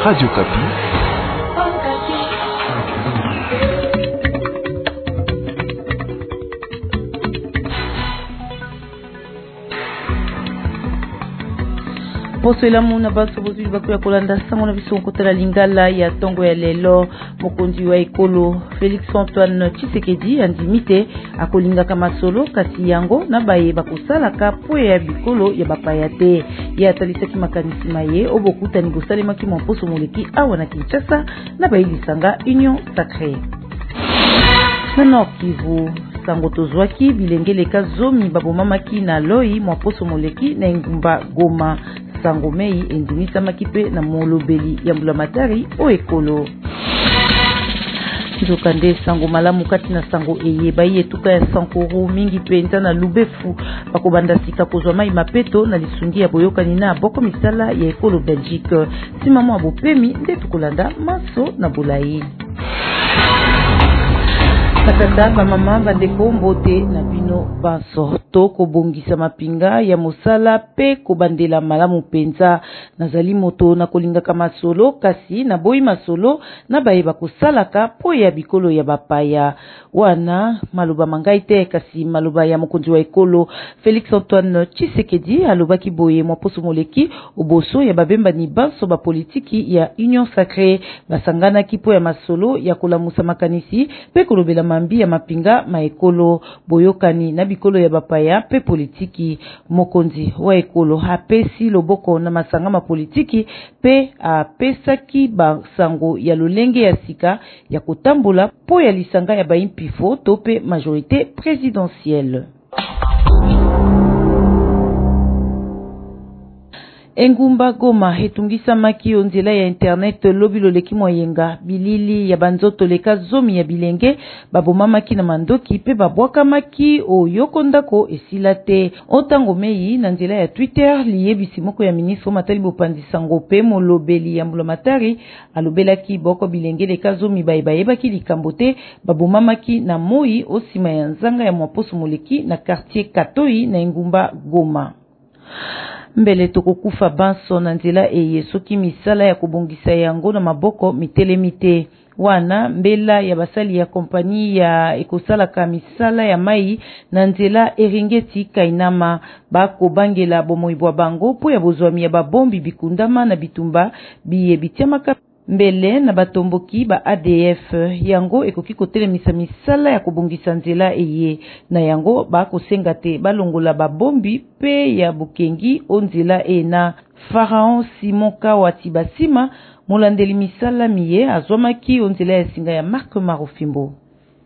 Radio Kapi. Poso elamu na baso bozuli bakuya kolanda sango na biso kotala lingala ya tongo ya lelo mokonzi wa ekolo Félix Antoine Tshisekedi andimite akolinga kama solo kasi yango na baye bakosalaka po ya bikolo ya bapaya te ya atalisaki makanisi maye obokutani kosalemaki poso moleki awa na Kinshasa na baye lisanga Union Sacrée na Nord Kivu. Sango tozwaki bilengeleka zomi babomamaki na loi poso moleki na engumba Goma. Sango mei endimisamaki pe na molobeli ya mbulamatari o ekolo. Nzokande sango malamu kati na sango eyeba yetuka ya Sankuru mingi penza na Lubefu bakobanda sika kozwa mai mapeto na lisungi ya boyokani na boko misala ya ekolo Belgique. Simamo abopemi nde tukolanda maso na Bulai. Nakata bamama bandeko mbote na bino baso to kobongisa mapinga ya mosala pe kobandela malamu penza nazali moto na kolinga kama solo kasi na boyi masolo na bayeba kosalaka po ya bikolo ya bapaya wana maloba mangai te kasi maloba ya mokonzi wa ekolo Félix Antoine Tshisekedi alobaki boye poso moleki oboso ya babemba ni banso ba politiki ya Union Sacrée basangana kipo ya masolo ya kolamusa makanisi pe kolobela mambi ya mapinga maekolo boyokani na bikolo ya bapaya pe politiki. Mokonzi wa ekolo hapesi loboko na masanga ma politiki pe apesaki basango ya lolenge ya sika ya kotambola po ya lisanga ya baimpifo to pe majorité présidentielle. Engumba Goma hetungisa maki onzela ya internet lobilo leki moyenga bilili ya banzoto leka zomi ya bilenge babomamaki na mandoki pe babwaka maki o yokondako esilate otango mei na nzela ya Twitter liyebisi moko ya ministre matali bopanzi sango pe molobeli ya mbulamatari alobelaki boko bilenge leka zomi bayebaki likambote babomamaki na moi osima ya nzanga ya poso moleki na quartier Katoi na Engumba Goma. Mbele tokokufa banso na nzela eye soki misala ya kubongisa yango na maboko mitelemite wana mbela ya basali ya kompani ya ekosalaka misala ya mai na nzela Eringeti Kainama bako bangela bomoibwa bango po ya bozwami ya babombi bikundama na bitumba biye bitiamaka mbele na batomboki ba ADF yango ekoki kotelemisa misala ya kubongisa nzela eye na yango bakosenga te balongola babombi pe ya bukengi onzela ena. Pharaon Simon Kawati basima molandeli misala miye azwamaki onzela ya singa ya Marc Marofimbo.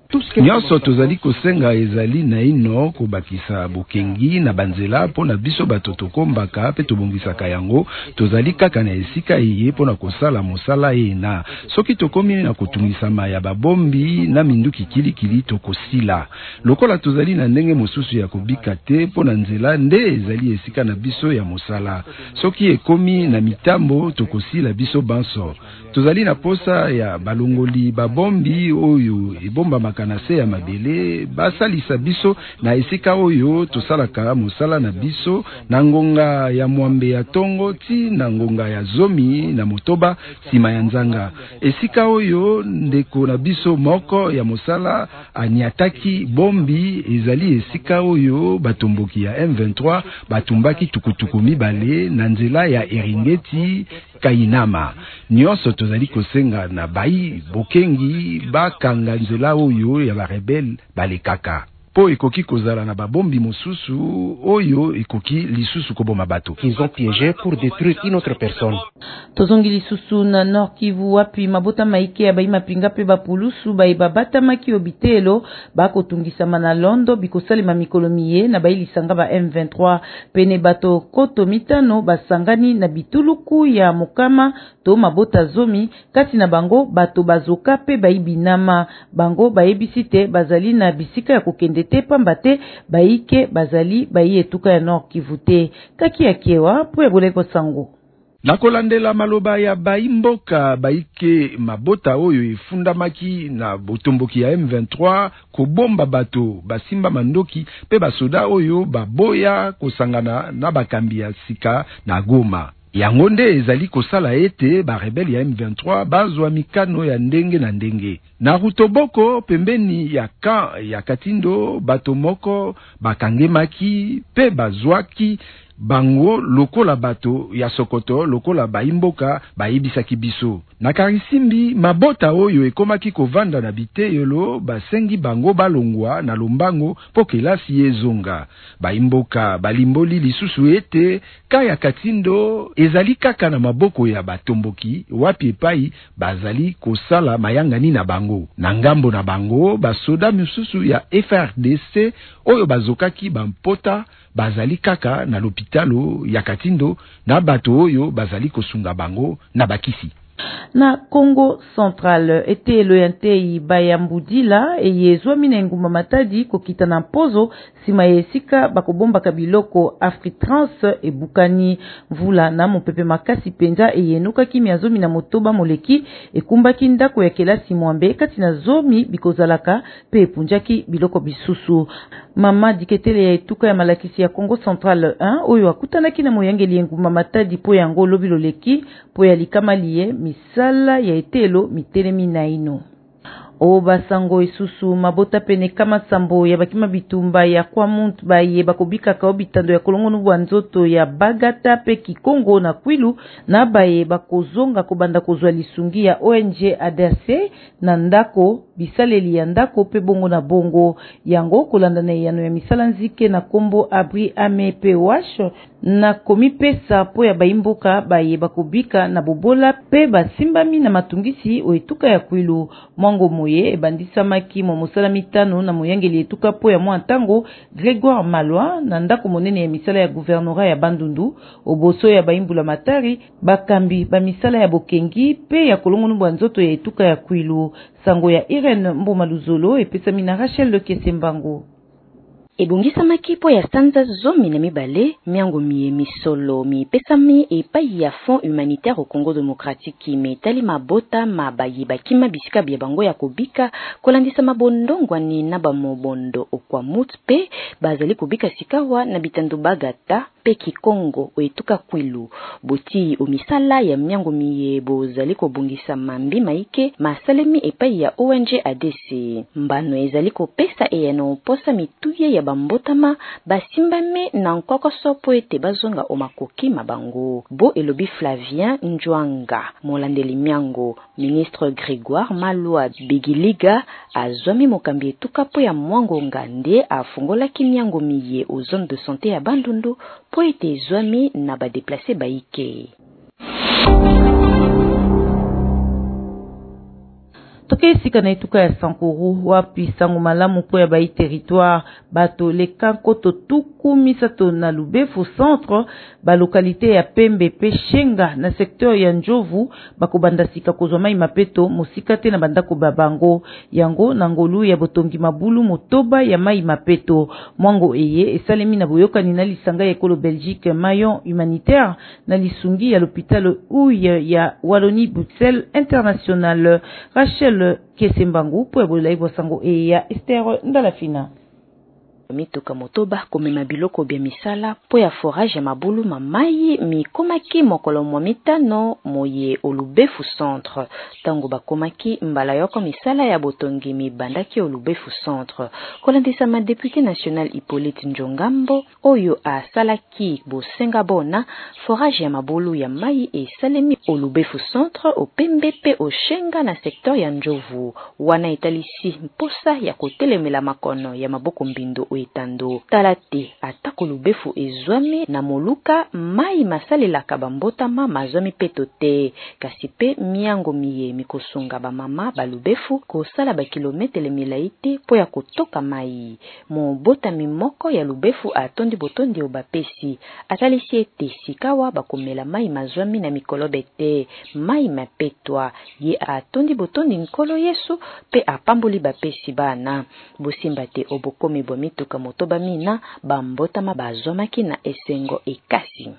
Nyonso tozali kosenga ezali na ino kobakisa bukengi na banzela po na biso bato tokombaka pe tobongisaka yango tozali kaka na esika eye po na kosala mosala ena soki tokomi na kotungisama ya babombi na minduki kilikili tokosila lokola tozali na ndenge mosusu ya kobika te po na nzela nde ezali esika na biso ya mosala soki ekomi na mitambo tokosila biso banso tozali na posa ya balongoli babombi oyo ebomba makanase ya mabele basalisa biso na esika oyo tosalaka mosala na biso na ngonga ya mwambe ya tongo ti na ngonga ya zomi na motoba sima ya nzanga esika oyo ndeko na biso moko ya mosala aniataki bombi ezali esika oyo batomboki ya M23 batumbaki tukutuku mibale na nzela ya Eringeti Kainama nyonso tozali kosenga na bai bokengi bakanga nzela oyo ya barebel balekaka po ekoki kozala na babombi mosusu oyo ekoki lisusu koboma bato. Ils ont piégé pour détruire une autre personne. Tozongi lisusu na Nord Kivu wapi mabota maike ya baima pinga pe bapulusu baiba batamaki obitelo bakotungisama na Londo bikosalema mikolo miye na bailisanga ba M23 pene bato koto mitano basangani na bituluku ya mokama to mabota zomi kati na bango bato bazoka pe baibinama bango baebisite bazali na bisika ya kokende te pambate baike bazali baietuka ya Nord Kivu te kaki ya kewa po ya boleko sango. Nakolandela maloba ya baimboka baike mabota oyo efundamaki na botomboki ya M23 kobomba bato basimba mandoki pe basoda oyo baboya kosangana na bakambi ya sika na Goma. yango nde ezali kosala ete barebele ya M23 bazwa mikano ya ndenge na ndenge. Na Rutoboko pembeni ya ka ya Katindo bato moko bakangemaki pe bazwaki bango lokola bato ya Sokoto lokola baimboka bayibisaki biso. Na Karisimbi mabota oyo ekomaki kovanda na biteyelo basengi bango balongwa na lombango po kelasi ezonga. Baimboka balimboli lisusu ete kaya Katindo ezali kaka na maboko ya batomboki wapi epai bazali kosala mayangani na bango. Na ngambo na bango basoda misusu ya FRDC oyo bazokaki bampota bazali kaka na lopitalo ya Katindo na bato oyo bazali kosunga bango na bakisi. Na Congo Central ete loyante bayambudila eyezwami na nguma matadi kokita na mpozo sima yesika bakobomba kabiloko Afritrans ebukani mvula na mopepe makasi penza eyenuka kimia zomi na motoba moleki ekumbaki ndako ya kelasi mwambe kati na zomi bikozalaka pe epunjaki biloko bisusu. Mama diketele ya etuka ya malakisi ya Congo Central 1 oyo akutanaki na moyangeli nguma matadi po yango lobi loleki po ya likamaliye misala ya etelo mitelemi na ino. O basango isusu mabota pene kama sambo ya bakima bitumba ya kwa muntu baye bakobika kao bitando ya kolongo nubu nzoto ya Bagata pe Kikongo na Kwilu na baye bakozonga kobanda kozwa lisungi ya ONG ADC na ndako bisaleli ya ndako pe bongo na bongo yango kolanda na yano ya misala nzike na kombo abri ame pe wash na komi pesa po ya baimboka baye bakobika na bobola pe basimbami na matungisi oetuka ya Kwilu mwango moye ebandisamaki mo mosala mitano na moyangeli etuka po ya mwantango Grégoire Malwa na ndako monene ya misala ya gouvernorat ya Bandundu oboso ya baimbula matari bakambi ba misala ya bokengi pe ya kolongo nubu nzoto ya etuka ya Kwilu. Sango ya Irene Mboma Luzolo epesami na Rachel Lekesembango. Ebungisamaki po ya stanza zomi na mibale miango misolo pesami epai ya Fonds humanitaire au Congo démocratique metali mabota mabayi bakima bisika bya bango ya kobika kolandisa mabondongwani na bamobondo okwa mutpe bazali kobika sikawa na bitando Bagata pe Kikongo oetuka Kwilu boti omisala ya miango bozali kobungisa mambi maike masalemi epai ya ONG ADC mbano ezali kopesa eyano posa mituye ya bambotama basimbame na nkoko sopo ete bazonga omakoki mabango bo elobi Flavien Njwanga molandeli miango ministre Grégoire Malwa Bigiliga azwami mokambi etuka po ya mwango ngande afungola miango miye aux zones de santé ya Bandundu po ete zwami na ba déplacer baike. Toke sika na etuka ya Sankuru wapi sango malamu po ya bayi territoire bato leka koto tuku misato na Lubefu centre ba localité ya Pembe pe Shenga na secteur ya Njovu bakobanda sika kozwa mai mapeto mosika te na bandako babango yango na ngolu ya botongi mabulu motoba ya mai mapeto mwango eye esalemi na boyokani na lisanga ya ekolo Belgique maillon humanitaire na lisungi ya l'hôpital Ouye ya Wallonie Bruxelles international. Rachel Kesembangu po ebola ibosango ya Esther Ndalafina. Mituka motoba komema biloko bya misala po ya forage ya mabulu mamayi mikomaki mokolo mwa mitano moye Olubefu centre tango bakomaki mbala yoko misala ya botongi mibandaki Olubefu centre kolandisa ma député national Hippolyte Njongambo oyo asalaki bosenga bona forage ya mabulu ya mayi esalemi Olubefu centre opembe pe oshenga na secteur ya Njovu wana etalisi mposa ya kotelemela makono ya maboko mbindo etando talate atako Lubefu ezwami na moluka mai masalelaka bambotama mazwami petote kasi pe miango miye mikosunga bamama balubefu kosala bakilometele milaite po ya kotoka mai mobota mimoko ya Lubefu atondi botondi obapesi atalisi ete sikawa bakomela mai mazwami na mikolobe te mai mapetwa ye atondi botondi nkolo Yesu pe apamboli bapesi bana bosimba te obokomi bwa mituka motoba mina bambotama bazwamaki na esengo ekasi.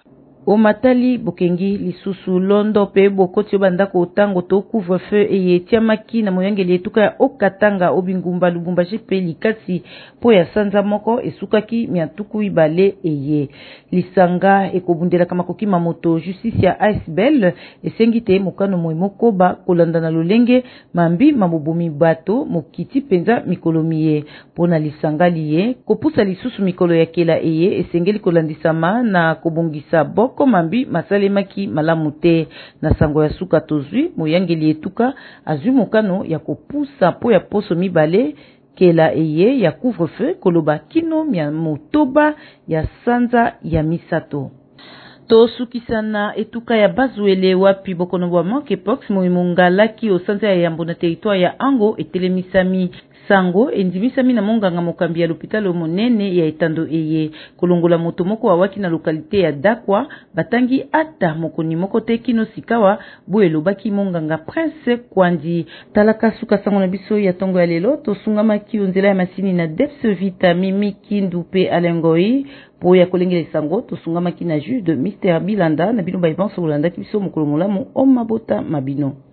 Omatali bokengi lisusu londo pe bokoti obandako otango to couvre-feu eye tiamaki na moyangeli etuka ya okatanga obingumba lubumbashi pe likasi po ya sanza moko esukaki miatuku ibale eye lisanga ekobundelaka makoki mamoto justice ya ASBL esengi te mokano moyi mokoba kolanda na lolenge mambi mabobumi bato mokiti penza mikolo miye pona lisanga liye kopusa lisusu mikolo ya kela eye esengeli kolandisama na kobongisa boko mambi masalemaki malamu te na sango ya suka tozwi moyangeli etuka azwi mokano ya kopusa po ya poso mibale kela eye ya couvre-feu koloba kino mia motoba ya sanza ya misato. Tosukisana etuka ya Bazuele wapi bokono bwa monkeypox moimungalaki osanza ya yambo na territoire ya Ango etelemisami sango endimisami na monganga mokambi ya l'hôpital monene ya etando eye kolongola moto moko wawaki na lokalite ya Dakwa batangi ata mokoni moko te kino sikawa bo elobaki monganga Prince Kwandi talaka suka sango na biso ya tongo ya lelo tosungamaki onzela ya masini na Deps Vita Mimi Kindu pe Alengoi po ya kolengela sango tosungamaki na juge de Mr Bilanda na bino ba ibanso kolanda kibiso mokolo molamu o mabota mabino.